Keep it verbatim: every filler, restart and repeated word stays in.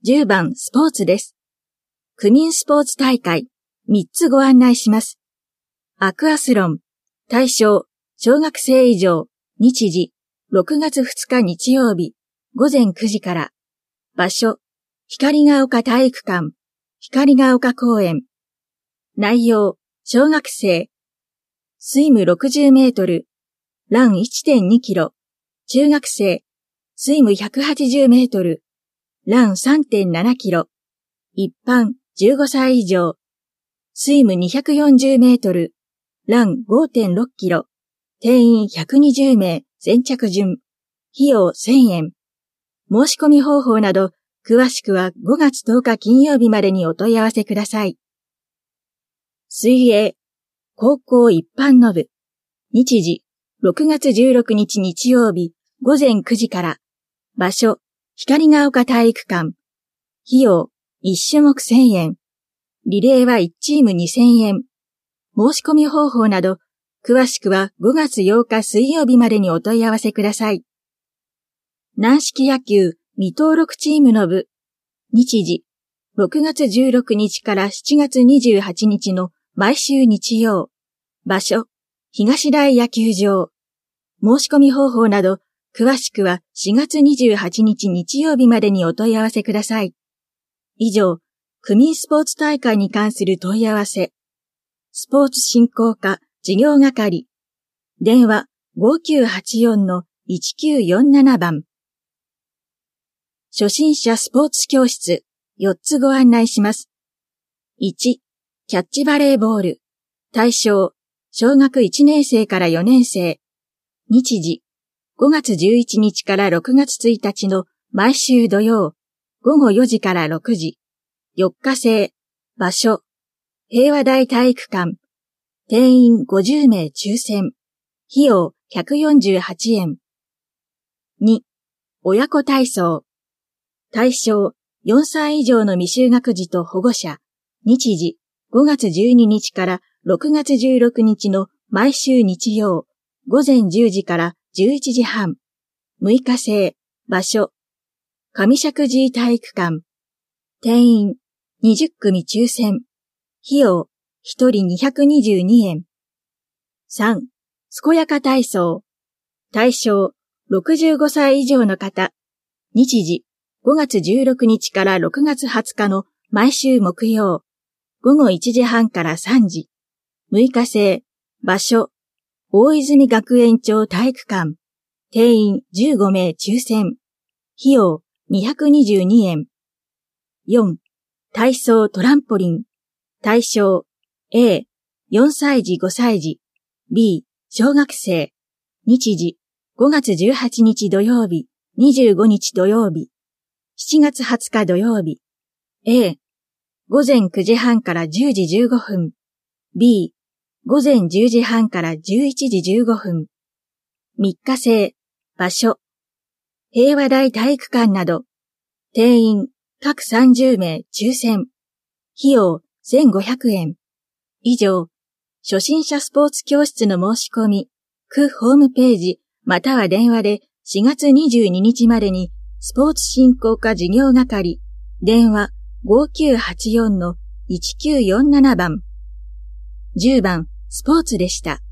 じゅうばんスポーツです。区民スポーツ大会みっつご案内します。アクアスロン、対象、小学生以上、日時、ろくがつふつか日曜日、ごぜんくじから。場所、光が丘体育館、光が丘公園。内容、小学生。スイムろくじゅうメートル、ラン いってんにキロ。中学生、スイムひゃくはちじゅうメートル、ラン さんてんななキロ。一般じゅうごさい以上、スイムにひゃくよんじゅうメートル、ラン ごてんろっキロ。定員ひゃくにじゅうめい、先着順。費用せんえん。申し込み方法など、詳しくはごがつとおか金曜日までにお問い合わせください。水泳、高校一般の部。日時、ろくがつじゅうろくにち日曜日、ごぜんくじから。場所、光が丘体育館。費用、いち種目せんえん。リレーはいちチームにせんえん。申し込み方法など、詳しくはごがつようか水曜日までにお問い合わせください。軟式野球未登録チームの部。日時、ろくがつじゅうろくにちからしちがつにじゅうはちにちの毎週日曜。場所、東台野球場。申し込み方法など、詳しくはしがつにじゅうはちにち日曜日までにお問い合わせください。以上、区民スポーツ大会に関する問い合わせ。スポーツ振興課事業係。電話 ごきゅうはちよんのいちきゅうよんなな 番。初心者スポーツ教室よっつご案内します。いち、キャッチバレーボール。対象、小学いちねんせいからよねんせい。日時、ごがつじゅういちにちからろくがつついたちの毎週土曜、ごごよじからろくじ。よっか制。場所、平和台体育館。定員ごじゅうめい抽選。費用ひゃくよんじゅうはちえん。に、親子体操。対象、よんさい以上の未就学児と保護者。日時、ごがつじゅうににちからろくがつじゅうろくにちの毎週日曜、ごぜんじゅうじからじゅういちじはん。むいか制。場所、上石神井体育館。定員、にじゅっくみ抽選。費用、ひとりにひゃくにじゅうにえん。さん、健やか体操。対象、ろくじゅうごさい以上の方。日時、ごがつじゅうろくにちからろくがつはつかの毎週木曜、ごごいちじはんからさんじ。むいか制。場所、大泉学園町体育館。定員じゅうごめい抽選。費用にひゃくにじゅうにえん。よん、体操トランポリン。対象、A、よんさいじごさいじ。B、小学生。日時、ごがつじゅうはちにち土曜日、にじゅうごにち土曜日。しちがつはつか土曜日。A、ごぜんくじはんからじゅうじじゅうごふん。B、ごぜんじゅうじはんからじゅういちじじゅうごふん。みっか制。場所、平和台体育館など。定員、各さんじゅうめい抽選。費用、せんごひゃくえん。以上、初心者スポーツ教室の申し込み、区ホームページ、または電話でしがつにじゅうににちまでに、スポーツ振興課事業係、電話 ごきゅうはちよんのいちきゅうよんなな 番。じゅうばん、スポーツでした。